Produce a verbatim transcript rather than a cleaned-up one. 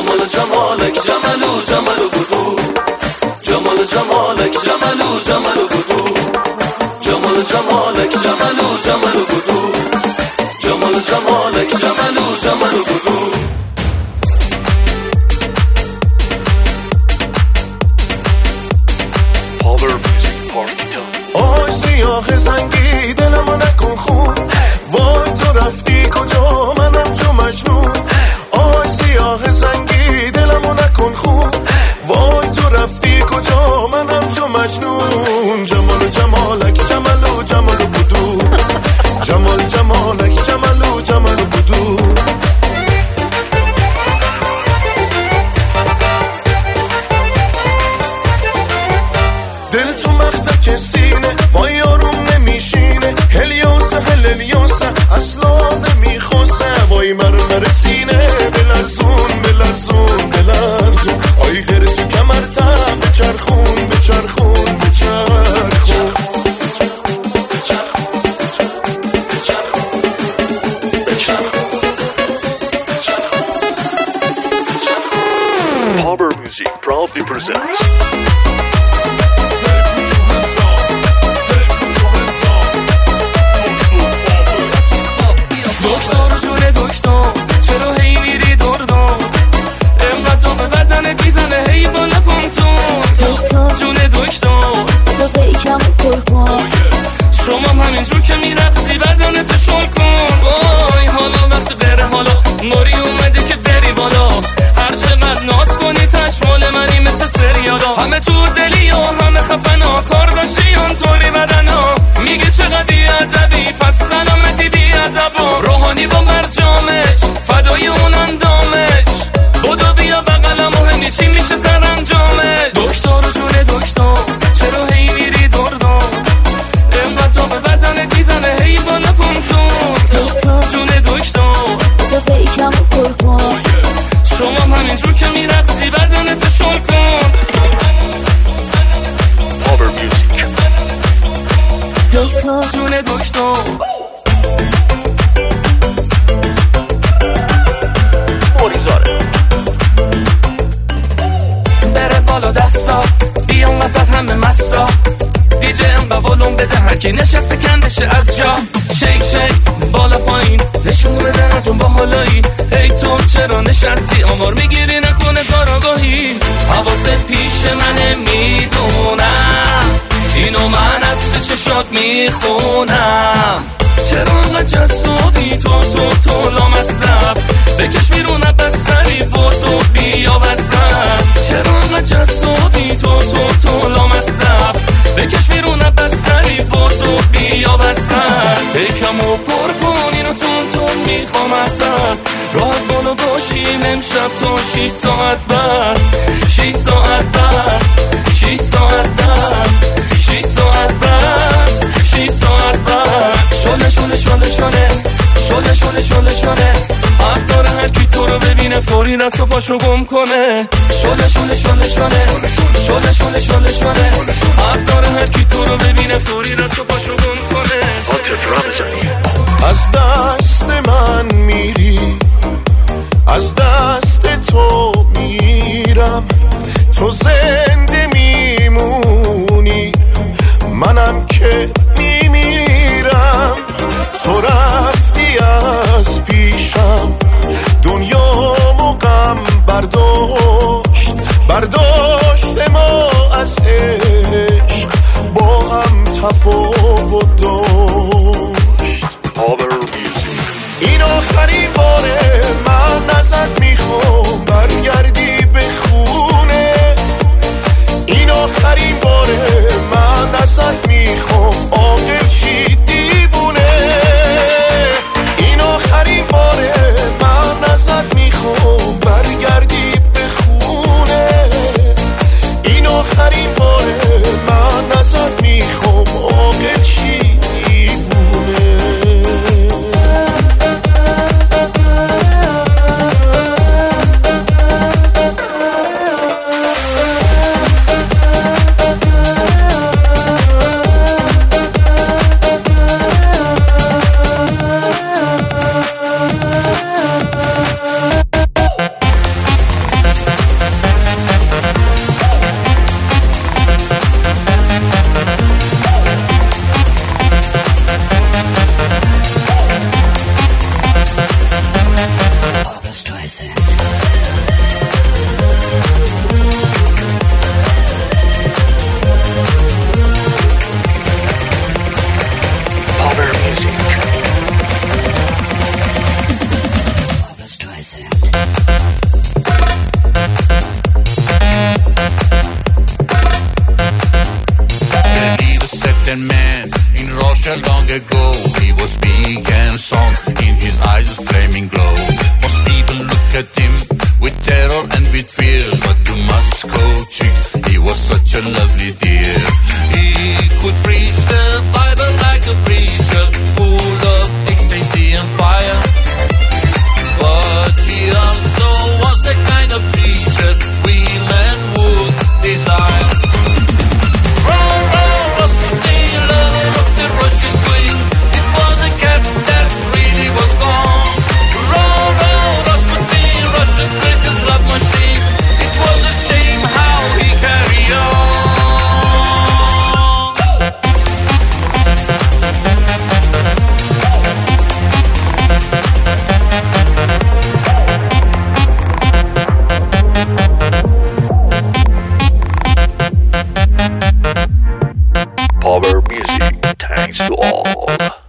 جمال جمالک جمالو جمالو بودو جمال جمالک جمالو جمالو بودو جمال جمالک جمالو جمالو بودو جمال جمالک جمالو جمالو بودو آی سیاه زنگی دلمو نکن خون وای تو رفتی کجا منم چو مجنون آی سیاه زنگی دلمو نکن خون وای تو رفتی کجا منم چو مجنون جمال جمالک جمالو جمالو بودو جمال جمالک جمالو جمالو بودو دل تو مختک سینه وای یارم نمیشینه هلیوسه هلیوسه اصلا نمیخوسه وای مرمر سینه بلرزون بلرزون بلرزون آی غیر تو کمرتم بچرخون بچرخون بچرخون Power Music proudly presents دکتر جون دکتر چرا هی میری دور دور اینقدر تو به بدنت میزنه هی بالا کن تو دکتر جون دکتر بدا بیکم قربان شما همینجور که میرقصی بدنت شل کن وای حالا وقت غیره حالا موری اومده که بری بالا هر چقدر ناز کنی تشمال منی مثل سریالا همه تو دلی و همه خفنا کار داشتی اونطوری بدنا میگه چقدر بیادبی پس سلامتی بیادبا روحانی با مرجامش فدای اون اندامش بودو بیا بقلم مهمی چی میشه سرانجامش دکتر جون دکتر چرا هی میری دور دور اینقدر تو به بدنت میزنه هی بالا کن تو دکتر جون دکتر بدا بیکم قربان شما همینجور که میرقصی بدنت شل کن Power Music دکتر جون دکتر موریزاره بره بالا دستا بیان وسط همه مستا دیجه انقا ولوم بده هر کی نشسته کندشه از جا شیک شیک بالا پایین نشونو بدن از اون با حالایی هی تو چرا نشستی آمار میگیری نکنه کاراگاهی حواست پیش منه میدونم اینو من از تو چشات میخونم چرا انقدر جذابی تو تو تو لامصب بکش بیرون بسری با تو بیا وسط چرا انقدر جذابی تو تو تو لامصب بکش بیرون بسری با تو بیا وسط یکمو پر کن اینو تون تون میخوام اصلا راحت بالا باشیم امشب تا شیش ساعت بعد شیش ساعت بعد شیش ساعت بعد شیش ساعت بعد شیش ساعت بعد شله شله شله شله شله شله شله شله حق داره هر کی تو رو ببینه فوری دست و پاشو گم کنه شله شله شله شله شله شله شله شله حق داره هر کی تو رو ببینه فوری دست و پاشو گم کنه عاطف رمضانی از دست من میری از دست تو میرم تو زنده میمونی منم که میمیرم تو رفتی از پیشم دنیامو غم برداشت برداشت ما از عشق با هم تفاوت داشت Power Music این آخرین باره من ازت میخوام برگردی به خونه این آخرین باره من ازت میخوام عاقل شی دیوونه این آخرین باره من ازت میخوام برگردی به خونه این آخرین باره من ازت میخوام عاقل شی دیوونه Streisand. Barbara Music. Barbara Streisand. He was certain man in Russia long ago. He was big and strong, in his eyes a flaming glow. Most people look at him with terror and with fear, but to Moscow chicks he was such a lovely dear. He could preach the Bible like a preacher, full of ecstasy and fire. But he also was the kind of teacher women would desire. Roll, roll, Rasputin, lover of the Russian queen. It was a cat that really was gone. Roll, roll, Rasputin, Russia's greatest love machine. It was a shame how he carried on. Power Music, thanks to all.